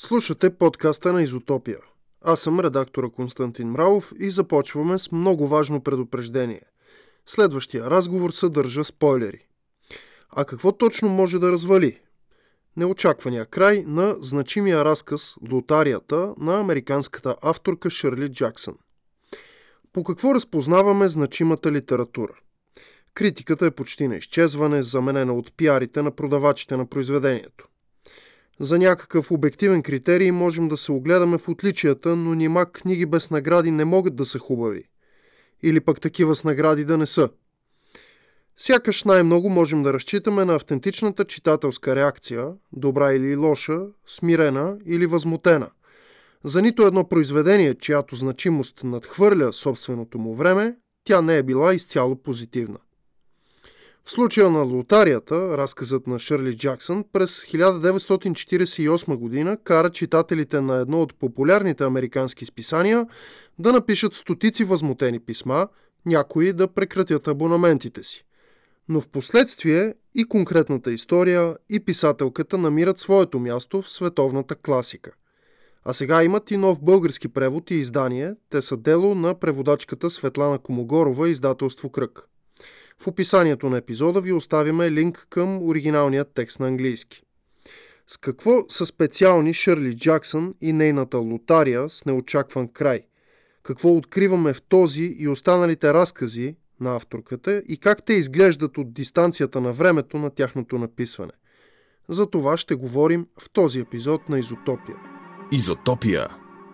Слушате подкаста на Изотопия. Аз съм редактора Константин Мралов и започваме с много важно предупреждение. Следващия разговор съдържа спойлери. А какво точно може да развали? Неочаквания край на значимия разказ «Лотарията» на американската авторка Шърли Джаксън. По какво разпознаваме значимата литература? Критиката е почти на изчезване, заменена от пиарите на продавачите на произведението. За някакъв обективен критерий можем да се огледаме в отличията, но нима книги без награди не могат да са хубави. Или пък такива с награди да не са. Сякаш най-много можем да разчитаме на автентичната читателска реакция, добра или лоша, смирена или възмутена. За нито едно произведение, чиято значимост надхвърля собственото му време, тя не е била изцяло позитивна. В случая на «Лотарията», разказът на Шърли Джаксън, през 1948 година кара читателите на едно от популярните американски списания да напишат стотици възмутени писма, някои да прекратят абонаментите си. Но в последствие и конкретната история, и писателката намират своето място в световната класика. А сега имат и нов български превод и издание, те са дело на преводачката Светлана Комогорова, издателство Кръг. В описанието на епизода ви оставяме линк към оригиналния текст на английски. С какво са специални Шърли Джаксън и нейната «Лотария» с неочакван край? Какво откриваме в този и останалите разкази на авторката и как те изглеждат от дистанцията на времето на тяхното написване? За това ще говорим в този епизод на Изотопия. Изотопия.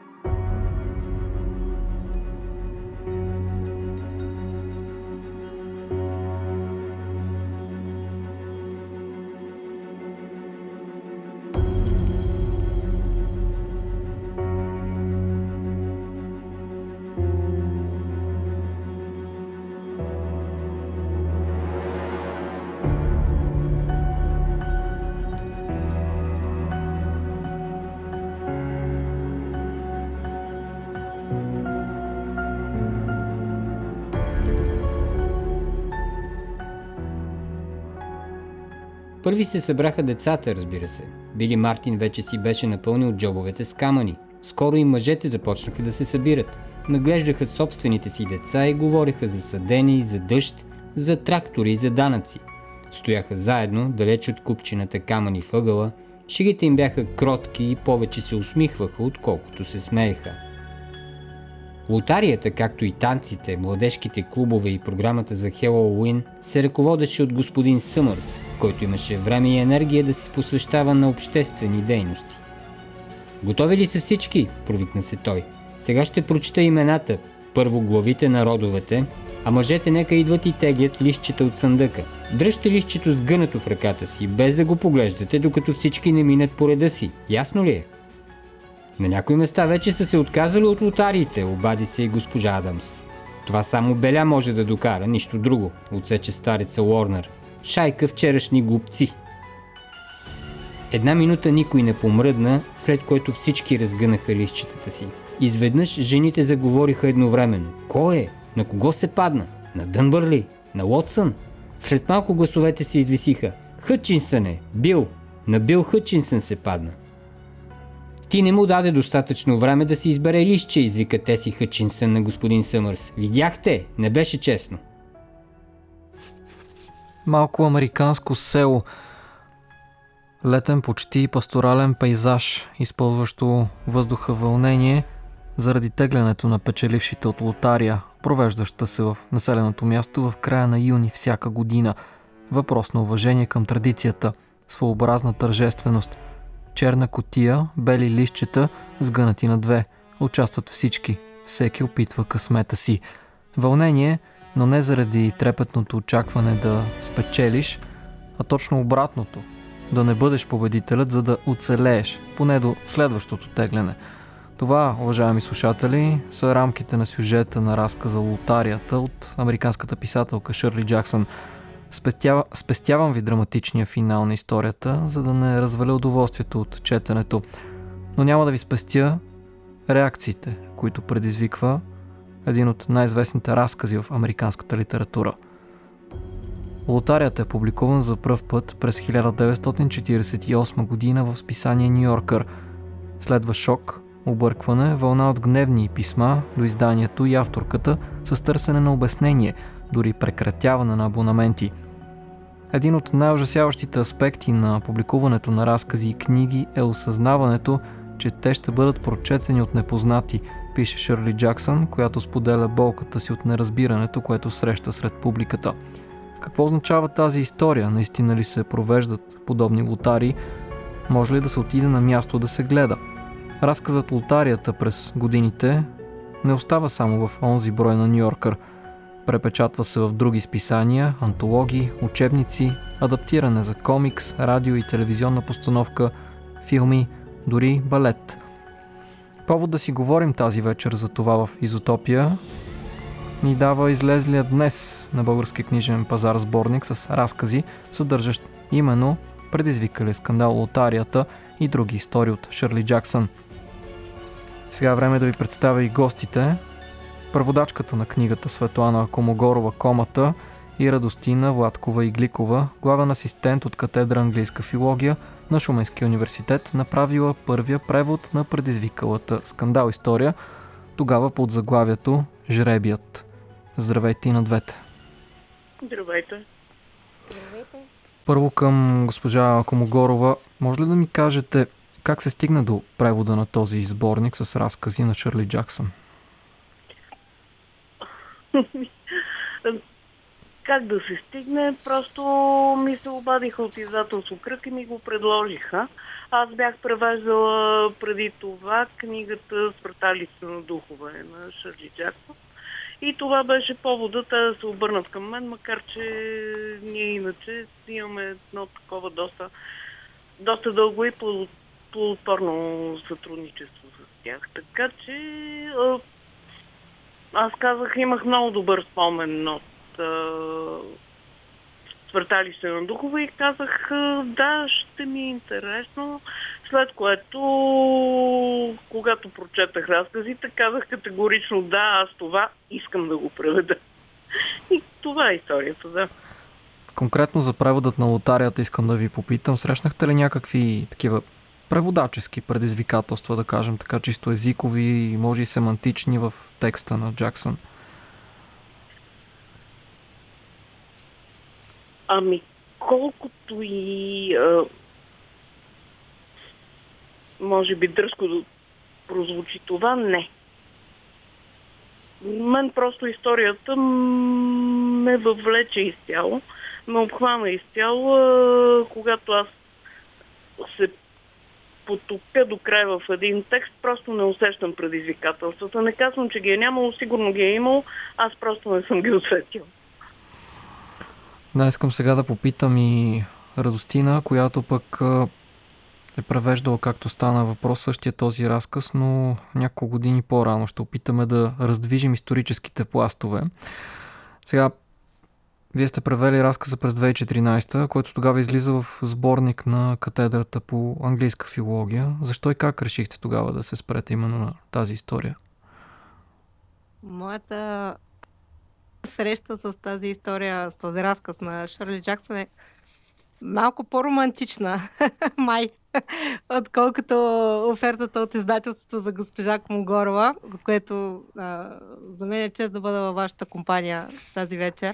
Първи се събраха децата, разбира се. Били Мартин вече си беше напълнил джобовете с камъни. Скоро и мъжете започнаха да се събират. Наглеждаха собствените си деца и говориха за съдени, за дъжд, за трактори и за данъци. Стояха заедно, далеч от купчината камъни въгъла. Шегите им бяха кротки и повече се усмихваха, отколкото се смееха. Лотарията, както и танците, младежките клубове и програмата за Хелоуин се ръководеше от господин Съмърс, който имаше време и енергия да се посвещава на обществени дейности. «Готови ли са всички?» провикна се той. «Сега ще прочета имената, първо главите на родовете, а мъжете нека идват и теглят листчета от съндъка. Дръжте листчето сгънато в ръката си, без да го поглеждате, докато всички не минат по реда си. Ясно ли е?» «На някои места вече са се отказали от лотариите», обади се и госпожа Адамс. «Това само беля може да докара, нищо друго», отсече стареца Уорнер. «Шайка вчерашни глупци». Една минута никой не помръдна, след което всички разгънаха листчетата си. Изведнъж жените заговориха едновременно. Кой е? На кого се падна? На Дънбър ли? На Уотсън? След малко гласовете се извисиха. «Хътчинсън е! Бил! На Бил Хътчинсън се падна!» «Ти не му даде достатъчно време да си избере листче», извика Теси Хътчинсън на господин Съмърс. «Видяхте? Не беше честно». Малко американско село. Летен почти пасторален пейзаж, изпълващо въздуха вълнение заради теглянето на печелившите от лотария, провеждаща се в населеното място в края на юни всяка година. Въпрос на уважение към традицията, своеобразна тържественост. Черна кутия, бели листчета, сгънати на две. Участват всички. Всеки опитва късмета си. Вълнение, но не заради трепетното очакване да спечелиш, а точно обратното. Да не бъдеш победителят, за да оцелееш, поне до следващото тегляне. Това, уважаеми слушатели, са рамките на сюжета на разказа «Лотарията» от американската писателка Шърли Джаксън. Спестявам ви драматичния финал на историята, за да не разваля удоволствието от четенето, но няма да ви спестя реакциите, които предизвиква един от най-известните разкази в американската литература. Лотарията е публикуван за пръв път през 1948 година в списание Ню Йоркър. Следва шок, объркване, вълна от гневни писма до изданието и авторката с търсене на обяснение, дори прекратяване на абонаменти. Един от най-ужасяващите аспекти на публикуването на разкази и книги е осъзнаването, че те ще бъдат прочетени от непознати, пише Шърли Джаксън, която споделя болката си от неразбирането, което среща сред публиката. Какво означава тази история? Наистина ли се провеждат подобни лотарии? Може ли да се отиде на място да се гледа? Разказът лотарията през годините не остава само в онзи брой на Ню-Йоркър. Препечатва се в други списания, антологии, учебници, адаптиране за комикс, радио и телевизионна постановка, филми, дори балет. Повод да си говорим тази вечер за това в Изотопия ни дава излезлия днес на български книжен пазар сборник с разкази, съдържащ именно предизвикали скандал лотарията и други истории от Шърли Джаксън. Сега е време да ви представя и гостите. Преводачката на книгата Светлана Комогорова «Комата» и Радостина Владкова Игликова, главен асистент от катедра английска филология на Шуменския университет, направила първия превод на предизвикалата скандал история, тогава под заглавието «Жребият». Здравейте и на двете. Здравейте. Първо към госпожа Комогорова. Може ли да ми кажете как се стигна до превода на този сборник с разкази на Шърли Джаксън? Как да се стигне? Просто ми се обадиха от издателство Кръг и ми го предложиха. Аз бях превеждала преди това книгата Свърталище на духове на Шърли Джаксън. И това беше поводът да се обърнат към мен, макар че ние иначе имаме едно такова доста дълго и плодотворно сътрудничество с тях. Така че аз казах, имах много добър спомен от Свърталище на духове и казах, да, ще ми е интересно. След което, когато прочетах разказите, казах категорично, да, аз това искам да го преведа. И това е историята, да. Конкретно за преводът на лотарията искам да ви попитам. Срещнахте ли някакви такива преводачески предизвикателства, да кажем така, чисто езикови, може и семантични в текста на Джаксън? Ами, колкото и може би дръзко да прозвучи това, не. Мен просто историята ме въвлече изцяло, ме обхвана изцяло, когато аз се потопя до край в един текст, просто не усещам предизвикателствата. Не казвам, че ги е нямало, сигурно ги е имало, аз просто не съм ги усетил. Да, искам сега да попитам и Радостина, която пък е превеждала, както стана въпрос, същия този разказ, но няколко години по-рано. Ще опитаме да раздвижим историческите пластове. Сега, вие сте превели разказа през 2014, който тогава излиза в сборник на катедрата по английска филология. Защо и как решихте тогава да се спрете именно на тази история? Моята среща с тази история, с този разказ на Шърли Джаксън е малко по-романтична, май, отколкото офертата от издателството за госпожа Комогорова, за което за мен е чест да бъда във вашата компания тази вечер.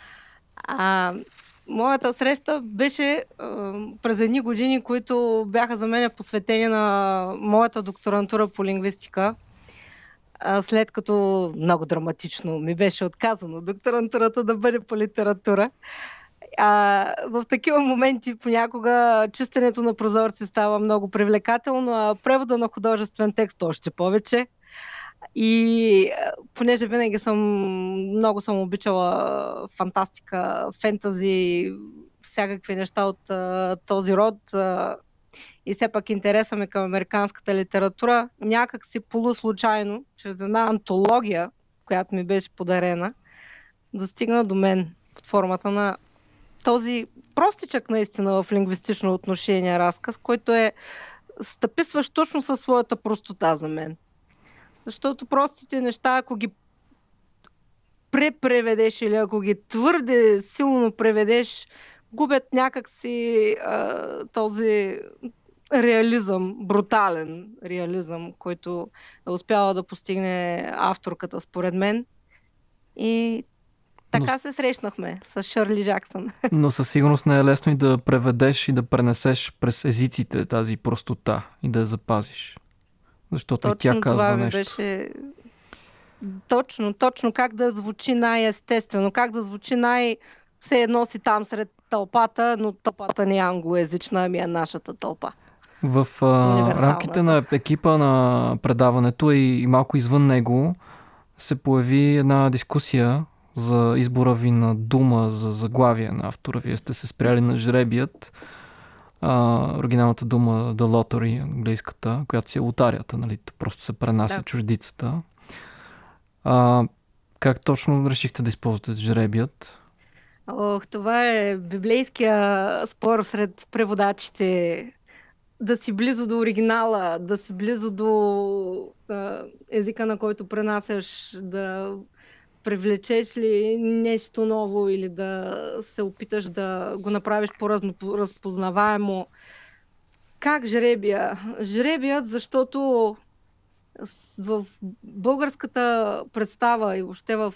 Моята среща беше през едни години, които бяха за мен посветени на моята докторантура по лингвистика, след като много драматично ми беше отказано докторантурата да бъде по литература. В такива моменти понякога чистенето на прозорци става много привлекателно, а превода на художествен текст още повече. И понеже винаги много съм обичала фантастика, фентази, всякакви неща от този род, и все пак интереса ми към американската литература, някак си полуслучайно, чрез една антология, която ми беше подарена, достигна до мен под формата на този простичък наистина в лингвистично отношение разказ, който е стъписващ точно със своята простота за мен. Защото простите неща, ако ги препреведеш или ако ги твърде силно преведеш, губят някакси този реализъм, брутален реализъм, който е успяла да постигне авторката, според мен. И така се срещнахме с Шърли Жаксън. Но със сигурност не е лесно и да преведеш и да пренесеш през езиците тази простота и да я запазиш. Защото точно и тя казва това нещо. Беше точно как да звучи най-естествено, как да звучи все едно си там сред тълпата, но тълпата не е англоязична, ами е нашата тълпа. В рамките на екипа на предаването и малко извън него се появи една дискусия за избора ви на дума за заглавие на автора. Вие сте се спряли на жребият. Оригиналната дума The Lottery, английската, която си е лотарията, нали? Просто се пренася чуждицата. Как точно решихте да използвате жребият? Това е библейския спор сред преводачите. Да си близо до оригинала, да си близо до езика, на който пренасяш, да привлечеш ли нещо ново или да се опиташ да го направиш по-разпознаваемо. Как жребия? Жребият, защото в българската представа и въобще в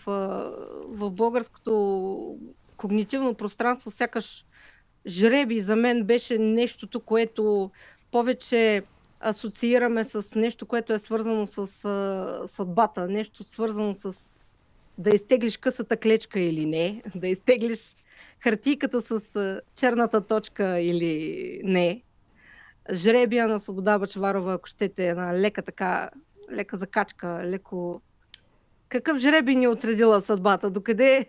българското когнитивно пространство сякаш жребий за мен беше нещото, което повече асоциираме с нещо, което е свързано с съдбата, нещо свързано с да изтеглиш късата клечка или не, да изтеглиш хартийката с черната точка или не. Жребия на Свобода Бъчварова, ако щете, една лека закачка, леко... Какъв жребий ни отредила съдбата? Докъде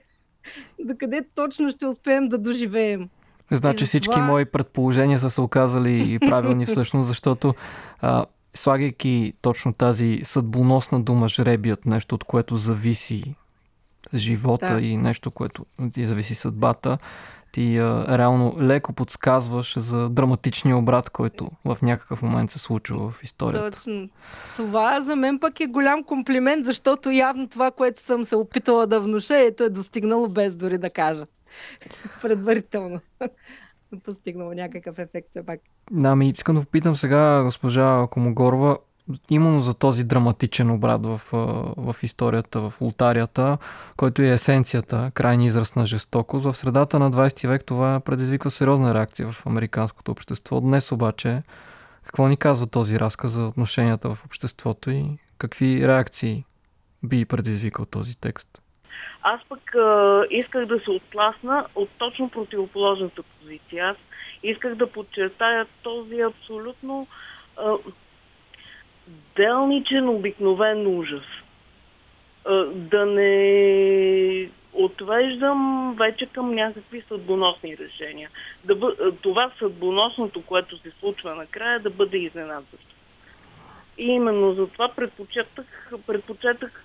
точно ще успеем да доживеем? Значи всички мои предположения са се оказали правилни всъщност, защото слагайки точно тази съдбоносна дума жребият, нещо от което зависи живота и нещо, което ти зависи съдбата, ти реално леко подсказваш за драматичния обрат, който в някакъв момент се случва в историята. Точно. Това за мен пък е голям комплимент, защото явно това, което съм се опитала да внуша, е достигнало без дори да кажа. Предварително. Постигнало някакъв ефект все пак. Искам да попитам сега госпожа Комогорова, именно за този драматичен обрат в историята, в лотарията, който е есенцията, крайния израз на жестокост. В средата на 20 век това предизвиква сериозна реакция в американското общество. Днес обаче, какво ни казва този разказ за отношенията в обществото и какви реакции би предизвикал този текст? Аз пък исках да се оттласна от точно противоположната позиция. Аз исках да подчертая този абсолютно делничен, обикновен ужас. Да не отвеждам вече към някакви съдбоносни решения. Това съдбоносното, което се случва накрая, да бъде изненадващо. И именно за това предпочетах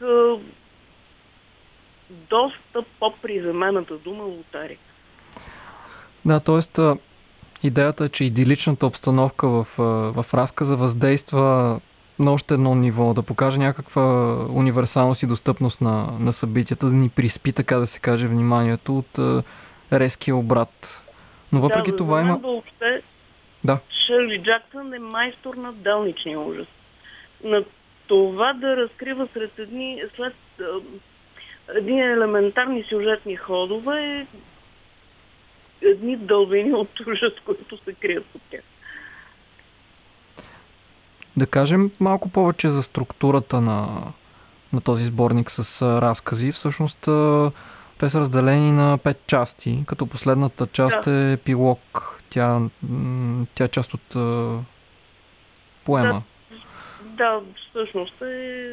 доста по-приземената дума лотария. Да, т.е. идеята е, че идиличната обстановка в разказа въздейства на още едно ниво, да покаже някаква универсалност и достъпност на събитията, да ни приспи, така да се каже, вниманието от резкия обрат. Но въпреки това има... Въобще, Шърли Джаксън е майстор на делничния ужас. На това да разкрива след едни елементарни сюжетни ходове, едни дълбини от ужас, които се крият от тях. Да кажем малко повече за структурата на този сборник с разкази. Всъщност те са разделени на 5 части, като последната част е епилог. Тя е част от поема. Да, всъщност е...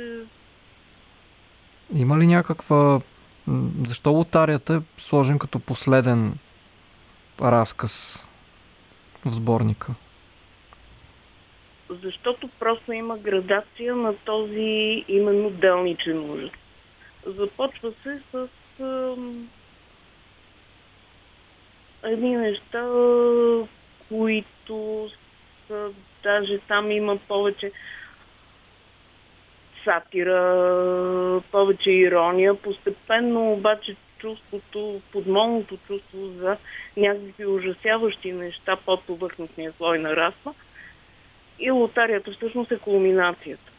Има ли някаква... Защо лотарията е сложен като последен разказ в сборника? Защото просто има градация на този именно делничен ужас. Започва се с едни неща, които са, даже там има повече сатира, повече ирония. Постепенно обаче подмолното чувство за някакви ужасяващи неща под повърхностния слой нараства. И лотарията всъщност е кулминацията.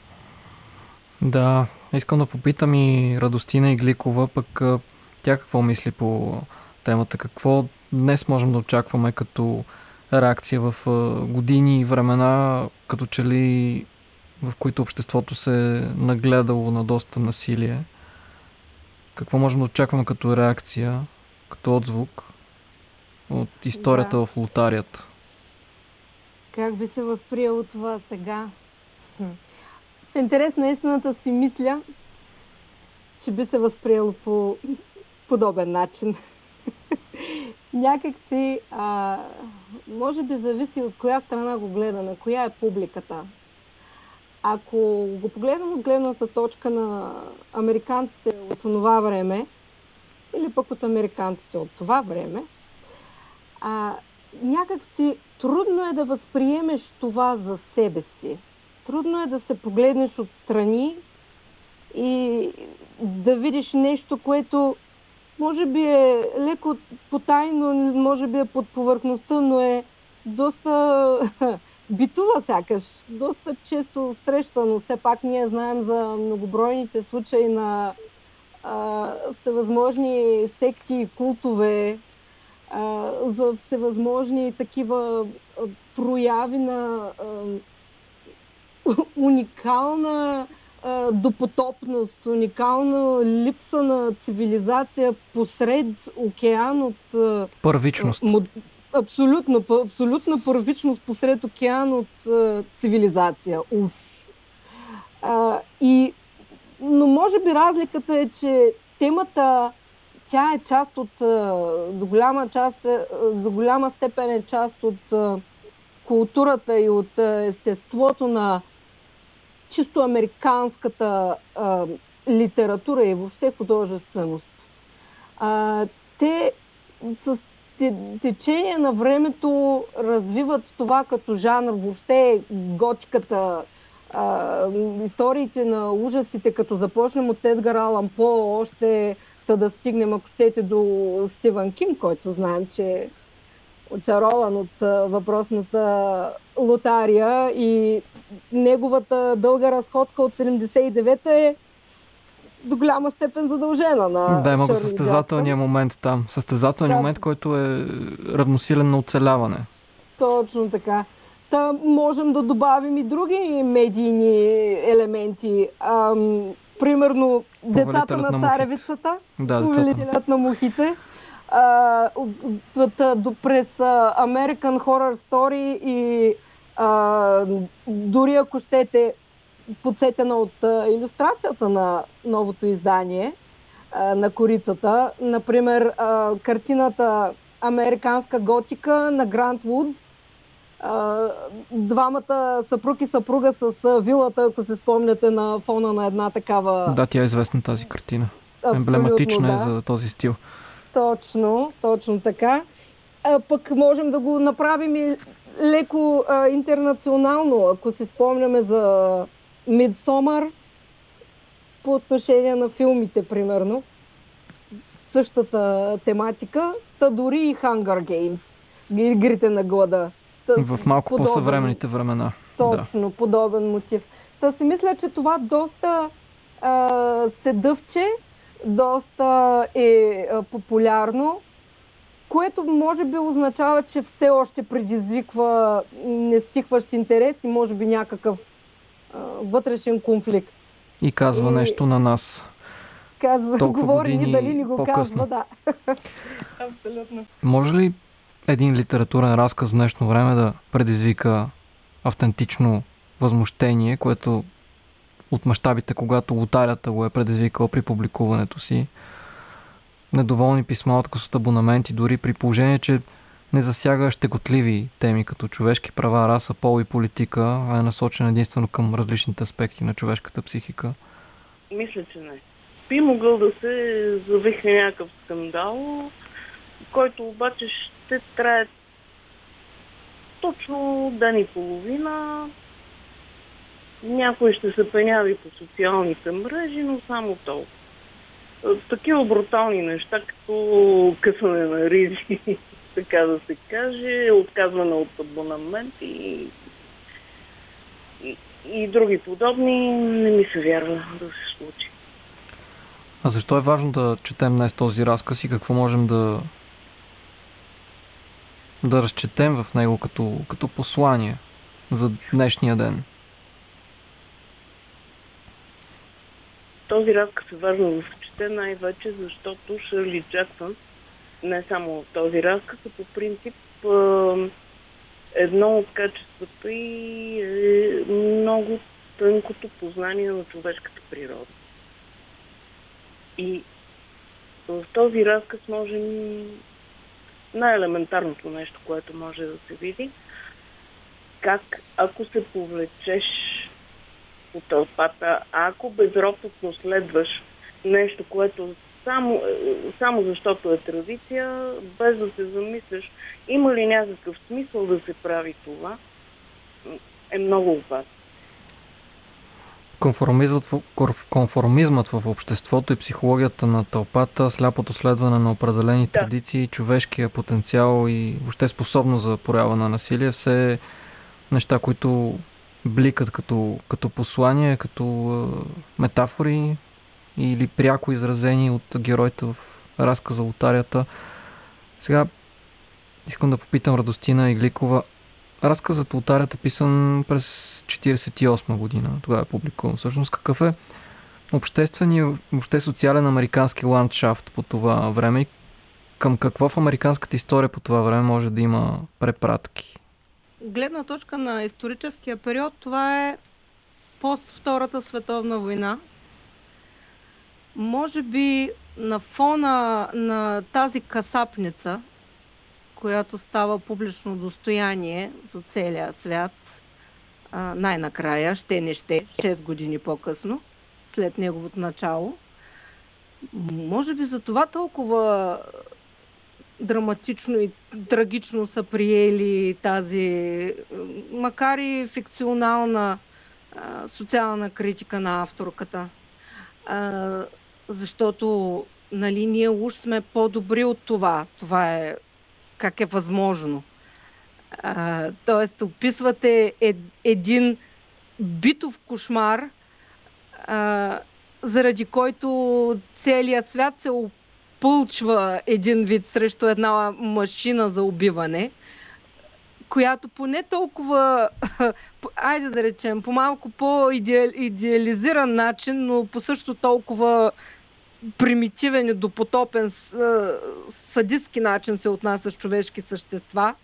Да, искам да попитам и Радостина Игликова, пък тя какво мисли по темата? Какво днес можем да очакваме като реакция в години и времена, като че ли в които обществото се е нагледало на доста насилие? Какво можем да очакваме като реакция, като отзвук от историята в лотарията? Как би се възприело това сега? В интерес на истината си мисля, че би се възприело по подобен начин. Някак си, може би зависи от коя страна го гледаме, коя е публиката. Ако го погледнем от гледната точка на американците от това време, или пък от американците от това време, някак си трудно е да възприемеш това за себе си. Трудно е да се погледнеш отстрани и да видиш нещо, което може би е леко потайно, може би е под повърхността, но е доста битува сякаш, доста често срещано. Все пак ние знаем за многобройните случаи на всевъзможни секти и култове, за всевъзможни такива прояви на уникална допотопност, уникална липса на цивилизация посред океан от първичност. Абсолютна първичност посред океан от цивилизация. Уж. Но може би разликата е, че темата, тя е част от, до голяма степен е част от културата и от естеството на чисто американската литература и въобще художественост. Те с течение на времето развиват това като жанр, въобще готиката, историите на ужасите, като започнем от Едгар Алан По, още да стигнем, ако щете, до Стивън Кинг, който знаем, че е очарован от въпросната лотария и неговата дълга разходка от 79-та е до голяма степен задължена на да, има го Шърли състезателния Джаксън. момент там. Състезателният момент, който е равносилен на оцеляване. Точно така. Та можем да добавим и други медийни елементи. Примерно децата на царевицата, повелителят на мухите. През American Horror Story и дори ако щете подсетена от илюстрацията на новото издание на Корицата. Например, картината Американска готика на Грант Вуд. Двамата съпруг и съпруга с вилата, ако се спомняте, на фона на една такава... Да, тя е известна тази картина. Абсолютно, емблематична да. Е за този стил. Точно така. Пък можем да го направим и леко интернационално, ако се спомняме за Midsommar по отношение на филмите, примерно. Същата тематика. Та дори и Hunger Games. Игрите на глада. В малко по-съвременните времена. Точно, да. Подобен мотив. Та си мисля, че това доста се дъвче, доста е популярно, което може би означава, че все още предизвиква нестихващ интерес и може би някакъв вътрешен конфликт. И казва нещо на нас. Говори ни, дали ни го по-късно. казва, да. Абсолютно. Може ли един литературен разказ в днешно време да предизвика автентично възмущение, което от мащабите, когато лотарията го е предизвикал при публикуването си? Недоволни писма, отказ от абонаменти, дори при положение, че не засяга щекотливи теми, като човешки права, раса, пол и политика, а е насочен единствено към различните аспекти на човешката психика? Мисля, че не. Би могъл да се завихне някакъв скандал, който обаче ще трае точно ден и половина. Някой ще се пеняви по социалните мрежи, но само толкова. Такива брутални неща, като късане на ризи, така да се каже, отказване от абонамент и и други подобни, не ми се вярва да се случи. А защо е важно да четем днес този разказ и какво можем да разчетем в него като послание за днешния ден? Този разказ е важно да се чете най-вече, защото Шърли Джаксън, не само този разказ, а по принцип едно от качествата и е много тънкото познание на човешката природа. И в този разказ можем най-елементарното нещо, което може да се види, как ако се повлечеш от тълпата, ако безропотно следваш нещо, което само защото е традиция, без да се замисляш има ли някакъв смисъл да се прави това, е много опасно. Конформизмът в обществото и психологията на тълпата, сляпото следване на определени традиции, човешкия потенциал и въобще способност за проява на насилие, все неща, които бликат като послания, като метафори или пряко изразени от героите в разказа Лотарията. Сега искам да попитам Радостина Игликова. Разказът Лотарията е писан през 1948 година. Тогава е публикуван. Всъщност какъв е общественият, въобще социален американски ландшафт по това време и към какво в американската история по това време може да има препратки? Гледна точка на историческия период, това е пост Втората световна война. Може би на фона на тази касапница, която става публично достояние за целия свят, най-накрая, ще 6 години по-късно, след неговото начало. Може би за това толкова драматично и трагично са приели тази, макар и фикционална социална критика на авторката. Защото, нали, ние уж сме по-добри от това. Това е как е възможно. Тоест, описвате един битов кошмар, заради който целият свят се опълчва един вид срещу една машина за убиване, която по не толкова, айде да речем, по малко по-идеализиран начин, но по също толкова примитивен и допотопен садистски начин се отнася с човешки същества.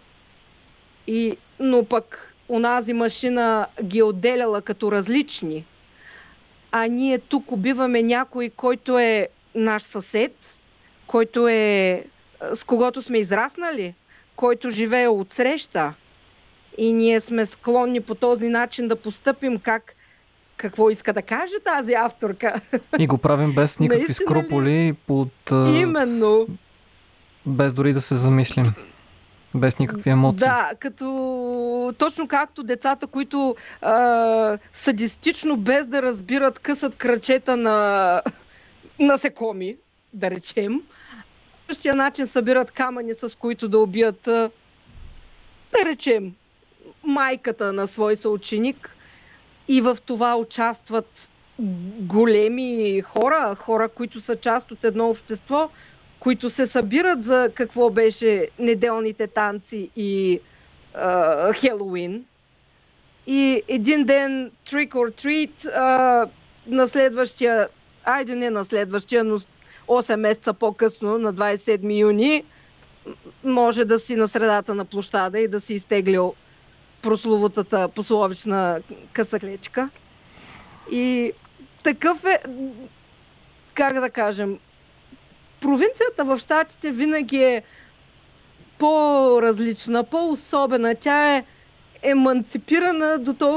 Но пък онази машина ги отделяла като различни. А ние тук убиваме някой, който е наш съсед, който е с когото сме израснали, който живее отсреща. И ние сме склонни по този начин да постъпим какво иска да каже тази авторка. И го правим без никакви скрупули, Именно. Без дори да се замислим. Без никакви емоции. Да, точно както децата, които садистично, без да разбират, късат крачета на насекоми, да речем. В същия начин събират камъни, с които да убият, да речем, майката на свой съученик. И в това участват големи хора, които са част от едно общество, които се събират за какво беше неделните танци и Хелоуин. И един ден trick or treat, на следващия, не на следващия, но 8 месеца по-късно, на 27 юни, може да си на средата на площада и да си изтеглил прословутата пословична късаклечка. И такъв е, как да кажем, провинцията в щатите винаги е по-различна, по-особена. Тя е еманципирана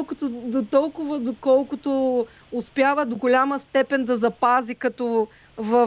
доколкото успява до голяма степен да запази като в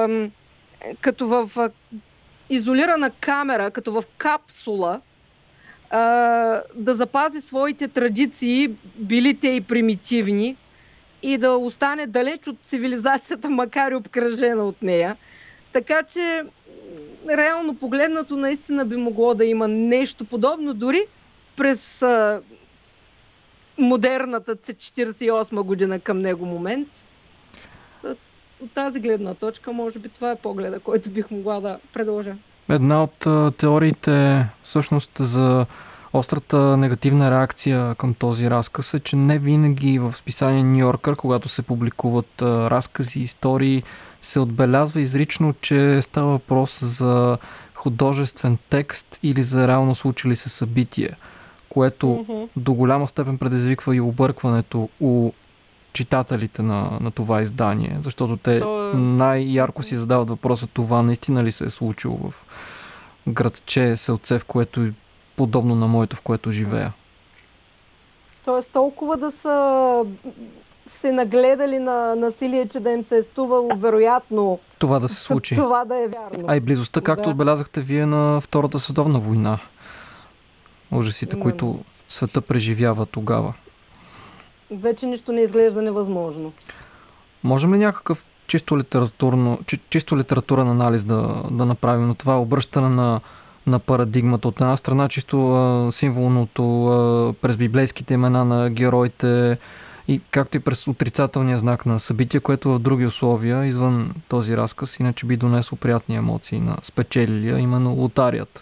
изолирана камера, като в капсула, да запази своите традиции, били те и примитивни, и да остане далеч от цивилизацията, макар и обкръжена от нея. Така че, реално погледнато, наистина би могло да има нещо подобно, дори през модерната 48 година към него момент. От тази гледна точка, може би това е погледа, който бих могла да предложа. Една от теориите всъщност за острата негативна реакция към този разказ е, че не винаги в списание Ню Йоркър, когато се публикуват разкази, истории, се отбелязва изрично, че става въпрос за художествен текст или за реално случили се събитие, което до голяма степен предизвиква и объркването у читателите на това издание, защото те най-ярко си задават въпроса, това наистина ли се е случило в градче Селце, в което е подобно на моето, в което живея. Тоест толкова да са се нагледали на насилие, че да им се е стувало вероятно това да се случи. Това да е вярно. А и близостта, както отбелязахте вие, на Втората световна война. Ужасите, които света преживява тогава. Вече нищо не изглежда невъзможно. Можем ли някакъв чисто литературен анализ да направим на това обръщане на парадигмата? От една страна чисто символното през библейските имена на героите и както и през отрицателния знак на събития, което в други условия, извън този разказ, иначе би донесло приятни емоции на спечелилия, именно лотарията.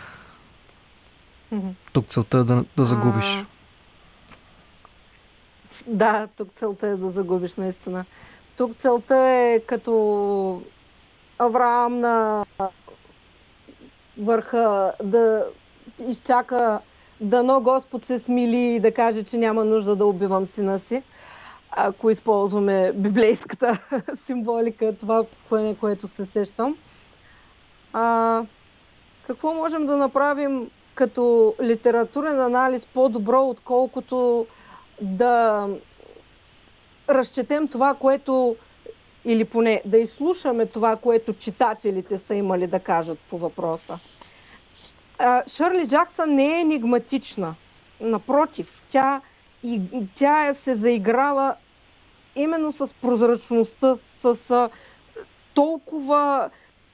Тук целта е да загубиш. Да, тук целта е да загубиш, наистина. Тук целта е като Авраам на върха да изчака дано Господ се смили и да каже, че няма нужда да убивам сина си. Ако използваме библейската символика, това, което се сещам. Какво можем да направим като литературен анализ по-добро, отколкото да разчетем това, което, или поне да изслушаме това, което читателите са имали да кажат по въпроса. Шърли Джаксън не е енигматична. Напротив, тя се заиграва именно с прозрачността, с толкова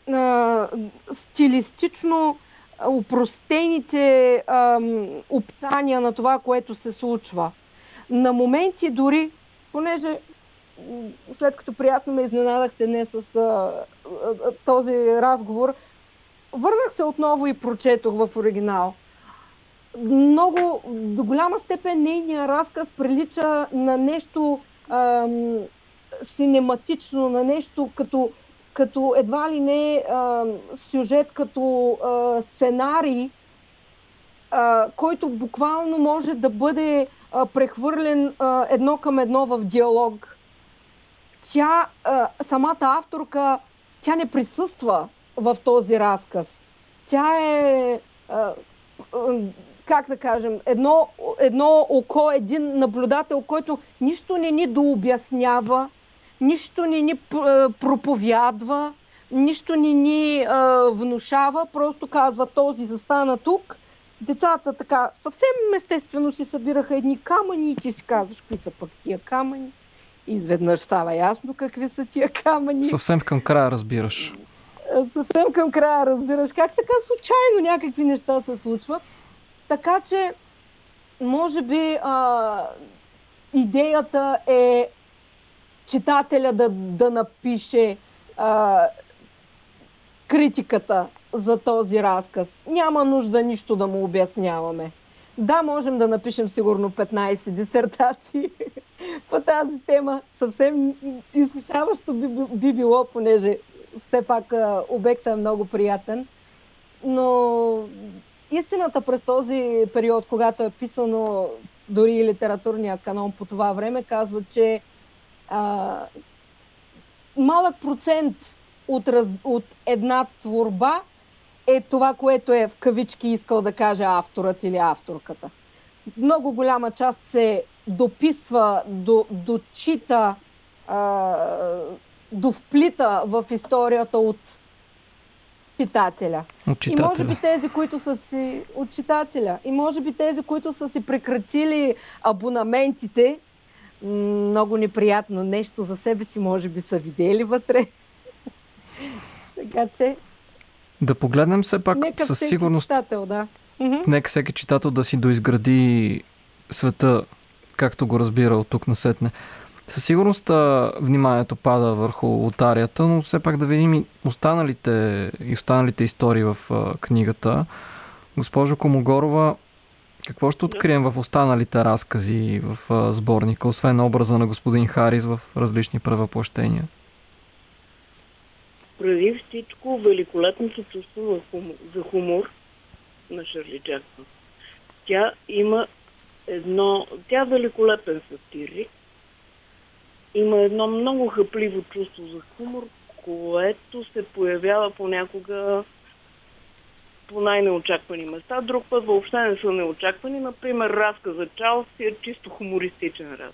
стилистично упростените описания на това, което се случва. На моменти дори, понеже след като приятно ме изненадахте днес с този разговор, върнах се отново и прочетох в оригинал. Много, до голяма степен нейният разказ прилича на нещо синематично, на нещо като едва ли не сюжет, като сценарий, който буквално може да бъде прехвърлен едно към едно в диалог. Тя, самата авторка, тя не присъства в този разказ. Тя е, как да кажем, едно око, един наблюдател, който нищо не ни дообяснява, нищо не ни проповядва, нищо не ни внушава, просто казва този застана тук. Децата така съвсем естествено си събираха едни камъни и ти си казваш какви са пък тия камъни. И изведнъж става ясно какви са тия камъни. Съвсем към края разбираш. Съвсем към края разбираш как така случайно някакви неща се случват. Така че, може би идеята е читателя да напише критиката за този разказ. Няма нужда нищо да му обясняваме. Да, можем да напишем сигурно 15 дисертации по тази тема. Съвсем изкушаващо би било, понеже все пак обектът е много приятен. Но истината през този период, когато е писано дори и литературния канон по това време, казва, че малък процент от една творба е това, което е в кавички искал да каже авторът или авторката. Много голяма част се дописва, дочита, довплита в историята от читателя. И може би тези, които са си от читателя. И може би тези, които са си прекратили абонаментите, много неприятно нещо за себе си, може би са видели вътре. Така че да погледнем все пак със сигурност. Читател, да. Нека всеки читател да си доизгради света както го разбира от тук насетне. Със сигурност вниманието пада върху лотарията, но все пак да видим и останалите истории в книгата. Госпожо Комогорова, какво ще открием в останалите разкази в сборника, освен образа на господин Харис в различни превъплъщения? Преди всичко, великолепното чувство за хумор на Шърли Джаксън. Тя е великолепен сатирик, има едно много хъпливо чувство за хумор, което се появява понякога по най-неочаквани места. Друг път въобще не са неочаквани. Например, разказа Чарлз е чисто хумористичен разказ.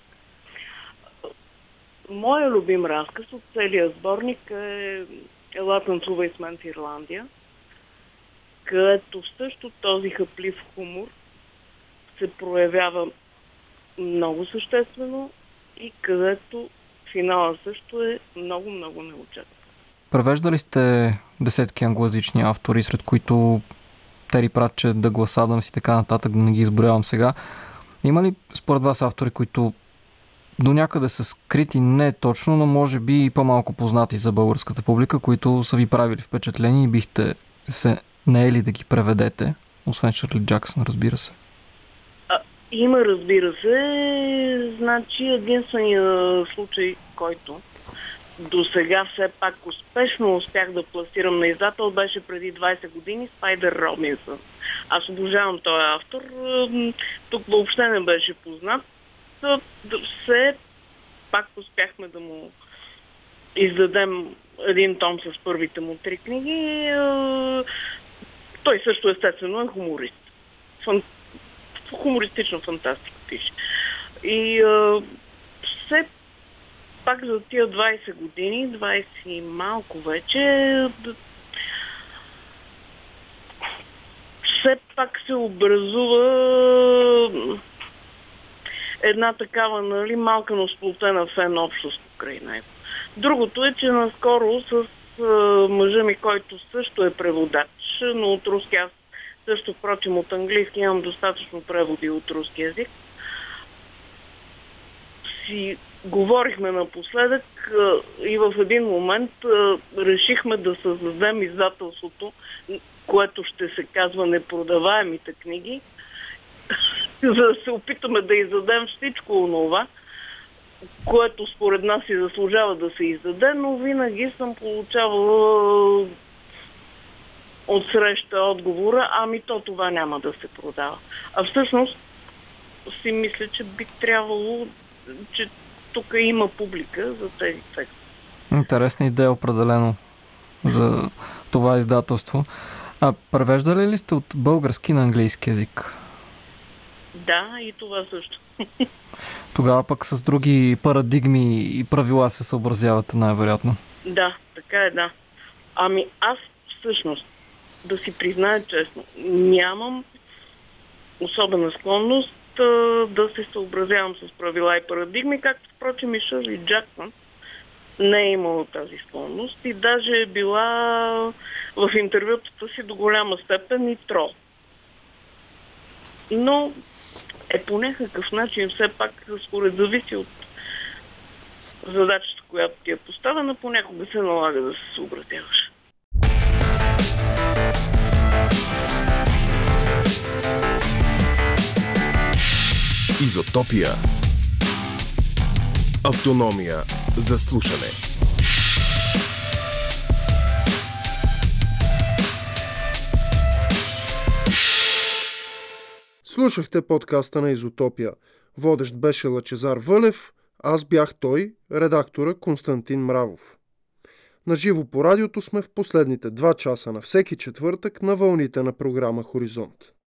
Моя любим разказ от целия сборник е "Ела танцувай с мен в Ирландия", където също този хъплив хумор се проявява много съществено и където финала също е много, много неочакван. Превеждали сте десетки англоязични автори, сред които Тери Пратчет, Дъглас Адамс и така нататък, да не ги изброявам сега. Има ли според вас автори, които до някъде са скрити, не точно, но може би и по-малко познати за българската публика, които са ви правили впечатление и бихте се наели да ги преведете, освен Шърли Джаксън, разбира се? Има, разбира се. Значи единственият случай, който до сега все пак успешно успях да пласирам на издател, беше преди 20 години Спайдър Робинсън. Аз обожавам този автор. Тук въобще не беше познат. Все пак успяхме да му издадем един том с първите му 3 книги. Той също естествено е хуморист. Хумористична фантастика пише. И все пак за тия 20 години, 20 и малко вече, все пак се образува една такава, малка, но сплотена фен общност покрай него. Другото е, че наскоро с мъжа ми, който също е преводач, но от руски, аз също, впрочем, от английски имам достатъчно преводи от руски език, си говорихме напоследък и в един момент решихме да създадем издателството, което ще се казва "Непродаваемите книги", за да се опитаме да издадем всичко онова, което според нас и заслужава да се издаде, но винаги съм получавала отсреща отговора: ами то това няма да се продава. А всъщност си мисля, че би трябвало, че тук има публика за тези тексти. Интересна идея определено за това издателство. А превеждали ли сте от български на английски език? Да, и това също. Тогава пък с други парадигми и правила се съобразявате най-вероятно. Да, така е, да. Ами аз всъщност, да си призная честно, нямам особена склонност да се съобразявам с правила и парадигми, както впрочем и Шърли Джаксън не е имала тази склонност и даже е била в интервютата си до голяма степен и трол. Но по някакъв начин все пак според зависи от задачата, която ти е поставена, понякога се налага да се съобразяваш. Изотопия. Автономия за слушане. Слушахте подкаста на Изотопия. Водещ беше Лъчезар Вълев, аз бях той, редактора Константин Мравов. Наживо по радиото сме в последните 2 часа на всеки четвъртък на вълните на програма Хоризонт.